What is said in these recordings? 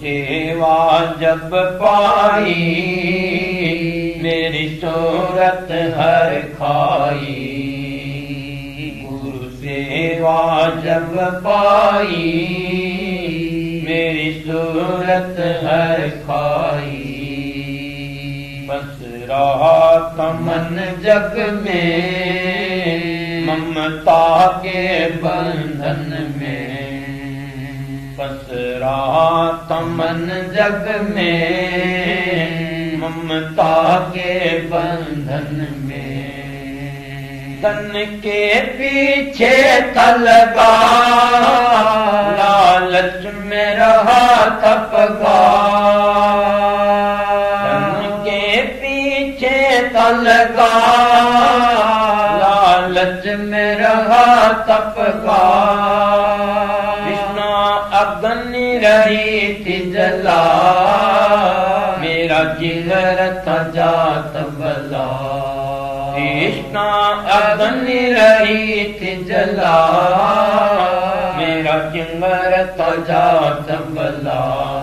सेवा जब पाई मेरी सूरत हर खाई। गुरु सेवा जब पाई मेरी सूरत हर खाई। बस रहा तमन जग में ममता के बंधन में। बस रहा तमन जग में ममता के बंधन में। तन के पीछे तलगा लालच में रहा तपगा। तन के पीछे तलगा लालच में रहा तपगा। कृष्णा अग्नि रही थी जला मेरा जिगर था जात बला। कृष्णा अग्नि रही थी जला मेरा जिगर था जात बला।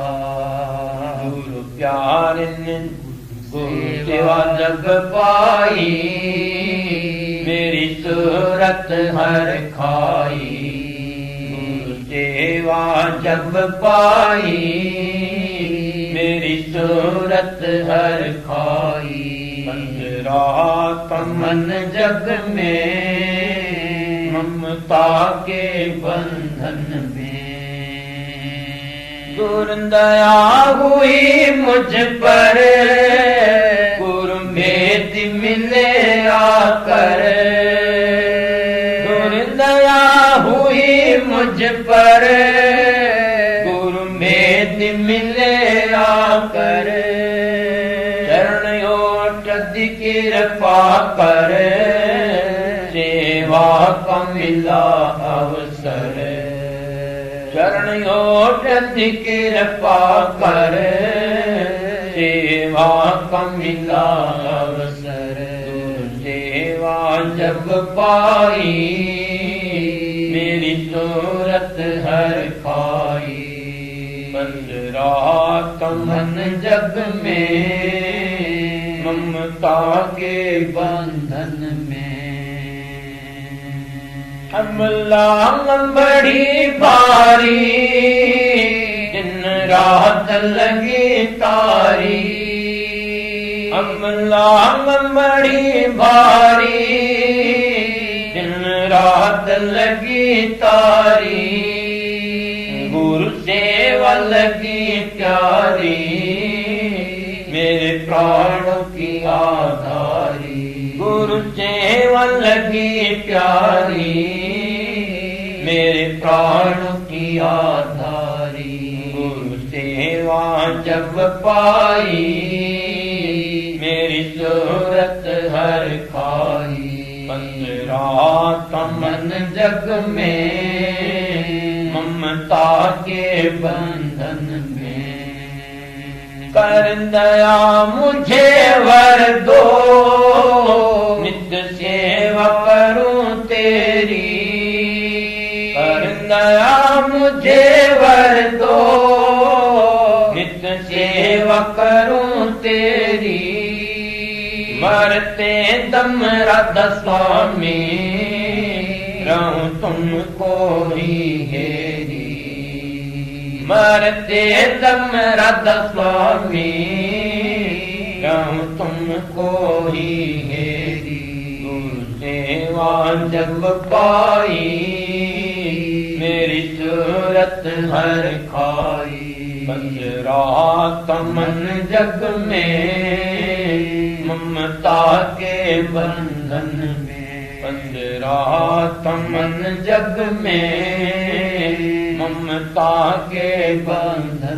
गुरु प्यार ने गुरु सेवा जग पाई मेरी सूरत हर खाई। गुरु सेवा जब पाई मेरी सूरत हर खाई। तमन जग में ममता के बंधन में। गुरु दया हुई मुझ पर गुरु भेद मिले आकर। गुरु दया हुई मुझ पर गुरु भेद मिले आकर। कृपा कर सेवा का मिला अवसर। चरणों प्रति कृपा कर सेवा का मिला अवसर। सेवा जब पाई मेरी सूरत हर खाई। बंद रहा तमन जग में ममता के बंधन में। अमलांग बड़ी भारी दिन रात लगी तारी। अमलांग बड़ी भारी दिन रात लगी तारी। गुरु सेवा लगी प्यारी मेरे प्राण की आधारी। गुरु सेवा लगी प्यारी मेरे प्राण की आधारी। गुरु सेवा जब पाई मेरी सूरत हर खाई। पंजरा तमन जग में ममता के बंधन में। कर दया मुझे वर दो नित्य सेवा करूं तेरी। कर दया मुझे वर दो नित्य सेवा करूं तेरी। मरते दम राधा स्वामी रहूं तुमको ही हेरी। मरते दम राधा स्वामी रहूं तुमको ही हेरी। गुरु सेवा जब पाई मेरी सूरत हर खाई। पंजरा तमन जग में ममता के बंधन में। पंजरा तमन जग में ममता के बंधन